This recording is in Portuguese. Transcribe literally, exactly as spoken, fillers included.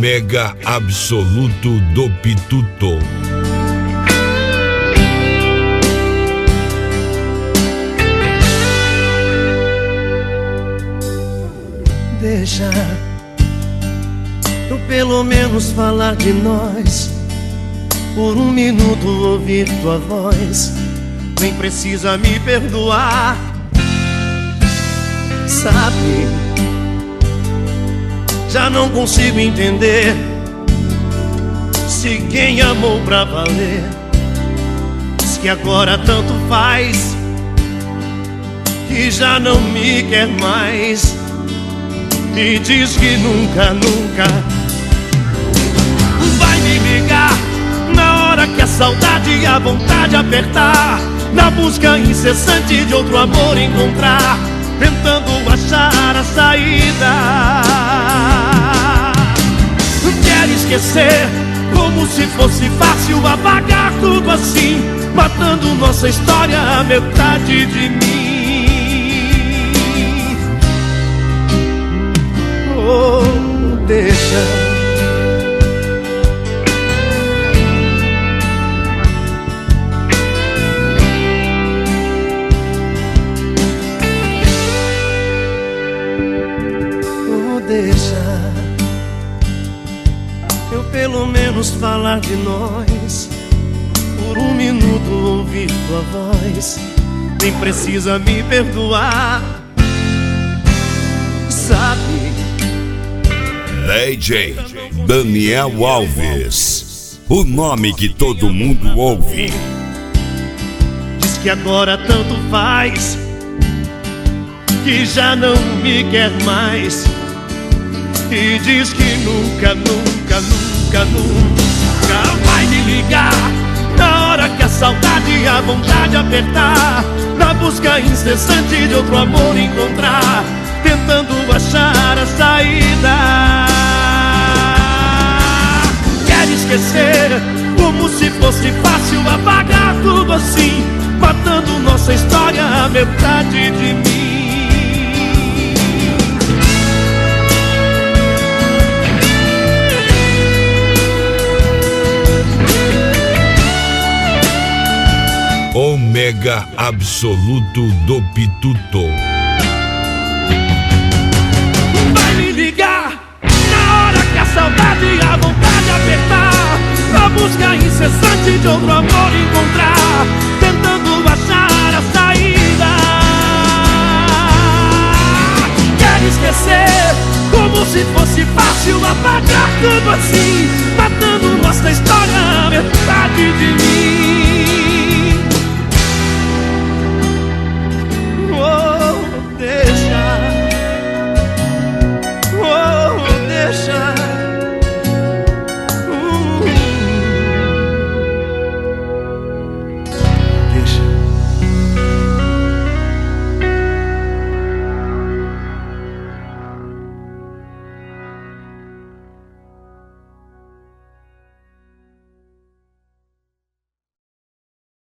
Ômega absoluto do Pituto. Deixa eu pelo menos falar de nós. Por um minuto ouvir tua voz. Nem precisa me perdoar. Sabe, já não consigo entender se quem amou pra valer diz que agora tanto faz, que já não me quer mais, e diz que nunca, nunca vai me ligar na hora que a saudade e a vontade apertar, na busca incessante de outro amor encontrar, tentando achar a saída. Quer esquecer como se fosse fácil apagar tudo assim, matando nossa história, a metade de mim. Oh, deixa Deixa eu pelo menos falar de nós. Por um minuto ouvir tua voz. Nem precisa me perdoar. Sabe, D J Daniel Alves, o nome que todo mundo ouve. Diz que agora tanto faz, que já não me quer mais, e diz que nunca, nunca, nunca, nunca vai me ligar na hora que a saudade e a vontade apertar, na busca incessante de outro amor encontrar, tentando achar a saída. Quer esquecer como se fosse fácil apagar tudo assim, matando nossa história, a metade de mim. Ômega absoluto do Pituto. Vai me ligar na hora que a saudade e a vontade apertar, na busca incessante de outro amor encontrar, tentando achar a saída. Quer esquecer como se fosse fácil apagar tudo assim, matando nossa história, a metade de mim.